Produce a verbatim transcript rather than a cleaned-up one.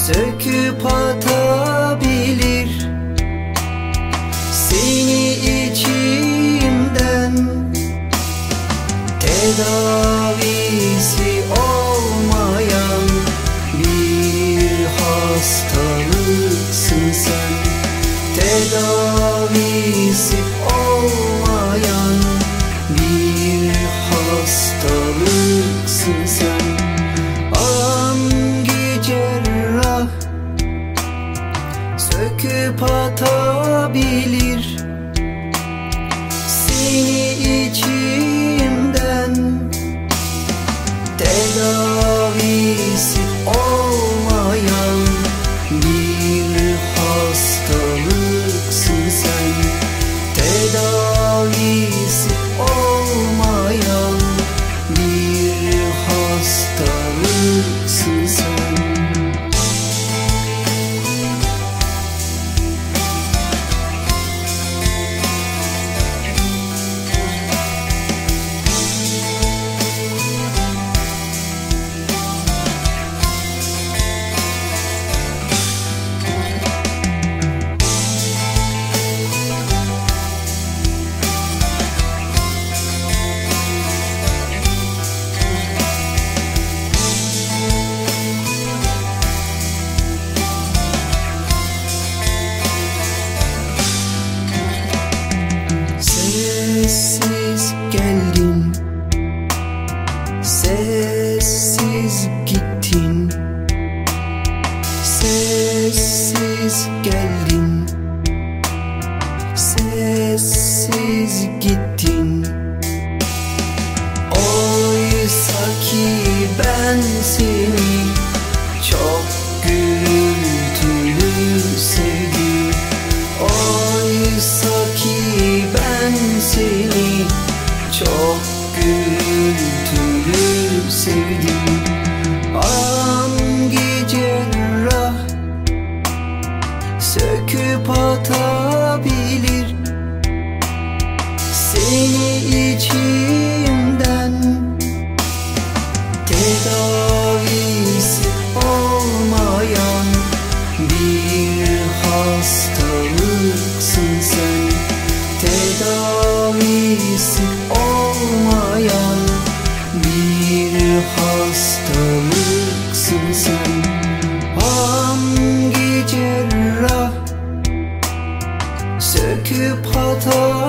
söküp atabilir seni içimden. Tedavisi olmayan bir hastalıksın sen. Tedavisi olmayan bir hastalıksın sen. Hangi cerrah söküp atabilir seni içimden? Tedavisi olmayan bir hastalıksın sen. Tedavisi olmayan bir hastalıksın sen. Sessiz geldin, sessiz gittin. Sessiz geldin, sessiz gittin. Oysa ki ben seni çok gürültülü sevdim. Oysa ki ben seni çok gürültülü sevdim. Hangi cerrah söküp atabilir seni içimden? Tedavisi olmayan bir hastalıksın sen. Tedavisi olmayan bir hastalıksın sen. Hangi cerrah söküp atabilir